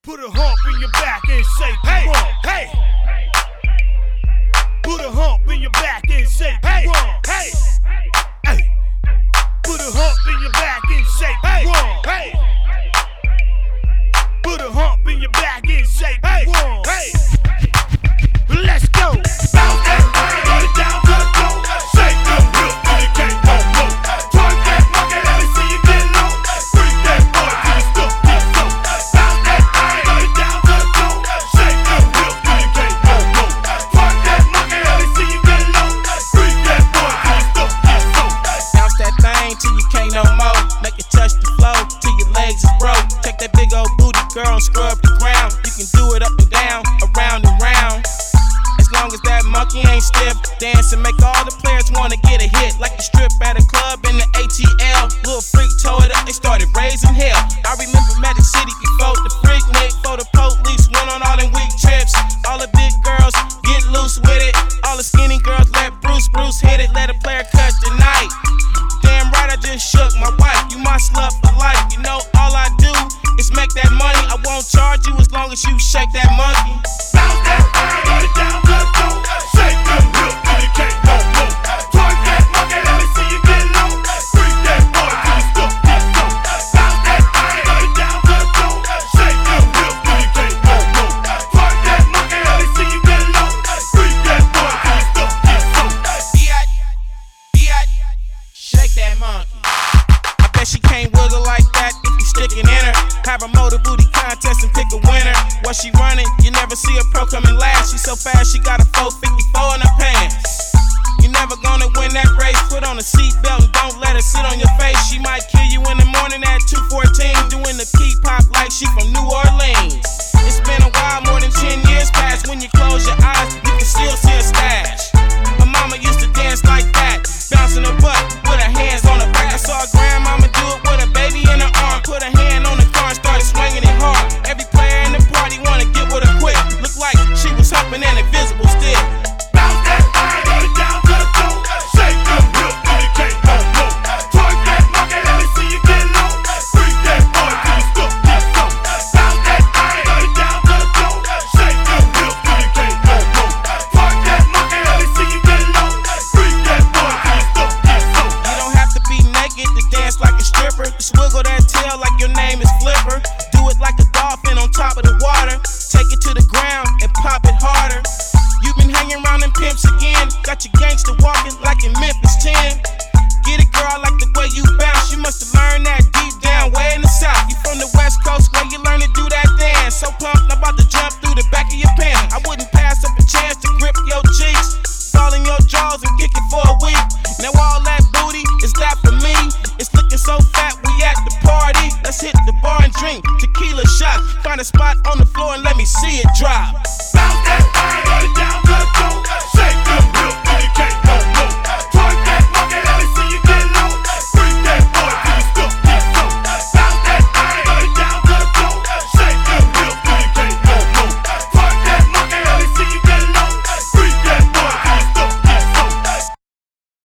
Put a hump in your back and say, hey, hey. Put a hump in your back and say, hey, hey, hey. Put a hump in your back and say, hey, hey. Put a hump in your back and say, hey, hey. Let's go. Bounce that body, get it down to the floor. Shake them hips till you can't no more. Twerk that monkey, let me see you get low. Freak that boy till you stuck this so. Bounce that body, get it down to the floor. Shake them hips till you can't no more. Twerk that monkey, let me see you get low. Freak that boy till you stuck this so. Bounce that thing till you can't no more. Make it touch the floor till your legs is broke. Take that big old booty, girl, and scrub the ground. You can do it up and down, around and round. Long as that monkey ain't stiff, dance and make all the players wanna get a hit. Like the strip at a club in the ATL. Little freak tore it up, they started raising hell. I remember Magic City before the freak nick, before the police went on all them weak trips. All the big girls get loose with it. All the skinny girls let Bruce hit it. Let a player cut the night. Damn right, I just shook my wife. You my slut for life. You know all I do is make that money. I won't charge you as long as you shake that monkey. Bounce that body, get it down to the floor. Shake them hips till you can't no more. Twerk that monkey, let me see you get low. Freak that boy till you stuck this so. Bounce that body, get it down to the floor. Shake them hips till you can't no more. Twerk that monkey, let me see you get low. Freak that boy till you stuck this so. Shake that monkey. I bet she can't wiggle like that if you sticking in her. Have a motor booty contest and pick a winner. While she running, you never see a pro coming last. She so fast, she got a 454 in her pants. You never gonna win that race. Put on a seatbelt and don't let her sit on your face. She might kill you in the morning at 2:14, doing the key pop like she from New Orleans. It's been a while, more than 10 years past. When you close your eyes, you can still see a stash. Her mama used to dance like that, bouncing her butt with her hands on her back. I saw her grandmama do it with a baby in her arm. Put her hand on the car and started swinging it hard. Every player in the party wanna get with her quick. Looked like she was humping an invisible stick. Bounce that body, get it down to the floor. Shake them hips till you can't no more. Twerk that monkey, let me see you get low. Freak that boy till you stuck this so. Bounce that body, get it down to the floor. Shake them hips till you can't no more. Twerk that monkey, let me see you get low. Freak that boy till you stuck this so. You don't have to be naked to dance like a stripper. Just wiggle that tail like your name is Flipper. Do it like a dolphin on top of the water. Take it to the ground and pop it harder. You've been hanging around them pimps again. Got your gangster walking like in Memphis 10. Get it, girl, I like the way you bounce. You must have learned that deep down way in the south. You from the west coast where you learn to do that dance. So pumped, I'm about to jump through the back of your pants. I wouldn't pass up a chance to grip your cheeks, fall in your jaws and kick it for a week. Now all that booty is that for me. It's looking so fat, we at the party. Let's hit the bar and drink tequila shots. Find a spot on the floor and let me see it drop.